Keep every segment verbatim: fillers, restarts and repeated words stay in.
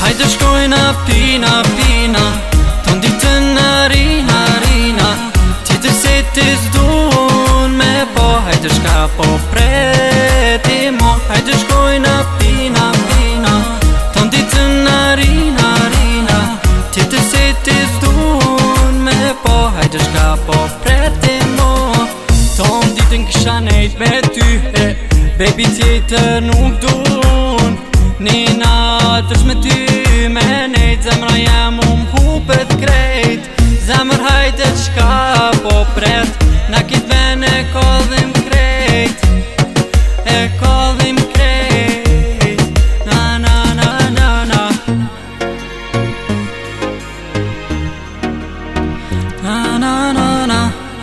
Hajde shkojna pina, pina, ton ditën në rina, rina. Tjetër se ti s'dun me po, hajde shka po preti mo. Hajde shkojna pina, pina, ton ditën në rina, rina. Tjetër se ti s'dun me po, hajde shka po preti mo. Ton ditën kisha nejt me ty, e, baby tjetër nuk dun. Nina tësh me ty me nejt, zemra jem um hupet krejt. Zemër hajde qka po pret, na kit ven e kodhim krejt, e kodhim krejt. Na na na na na Na na na na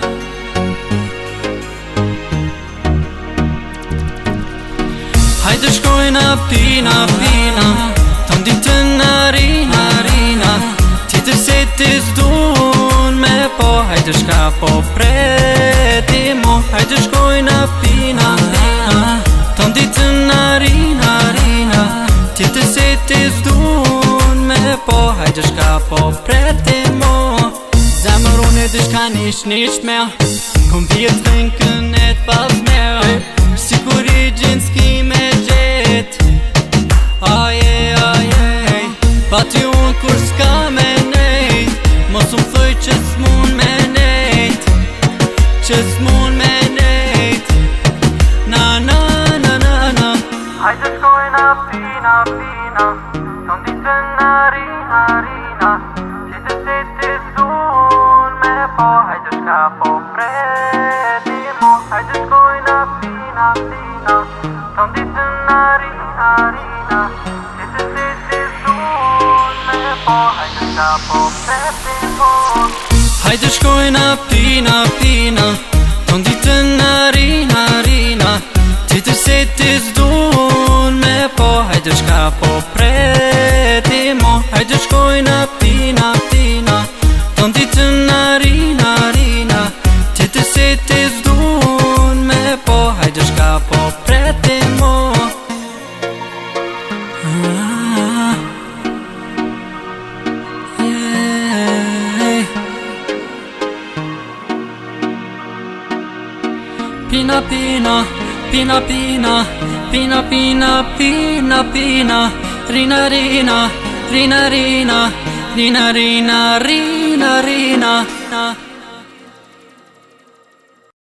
Hajde shkojna pina, pina, ton ditën në rina, rina. Tjetër se ti s'dun me po, hajde shka po preti mo. Hajde shkojna pina, pina, ton ditën në rina, rina. Tjetër se ti s'dun me po, hajde shka po preti mo. Zemër unë e dishka nish nish me, kom vjetë venkën e t'pas me. Sikur i gjinë s'ki me gjet, aje, aje. Pa ty unë kur s'ka me nejt, mos unë thoj që s'mun me nejt, që s'mun me nejt. Na na na na na Hajde shkojna pina, pina, ton ditën në rina, rina. Tjetër se ti s'dun me po, hajde shka po preti mo. Hajde shkojna pina, pina, ton ditën në rina, rina. Tjetër se ti s'dun me po, hajde shka po preti mo. Hajde shkojna pina, pina, ton ditën në rina, rina. Tjetër se ti s'dun me po, hajde shka po preti mo. Hajde shkojna pina, pina, ton ditën në rina, rina. Tjetër se ti s'dun me po, hajde shka po preti mo. Ah, yeah. Pina, pina, pina, pina, pina, pina, pina, pina. Rina, rina, rina, rina, rina, rina, rina, rina.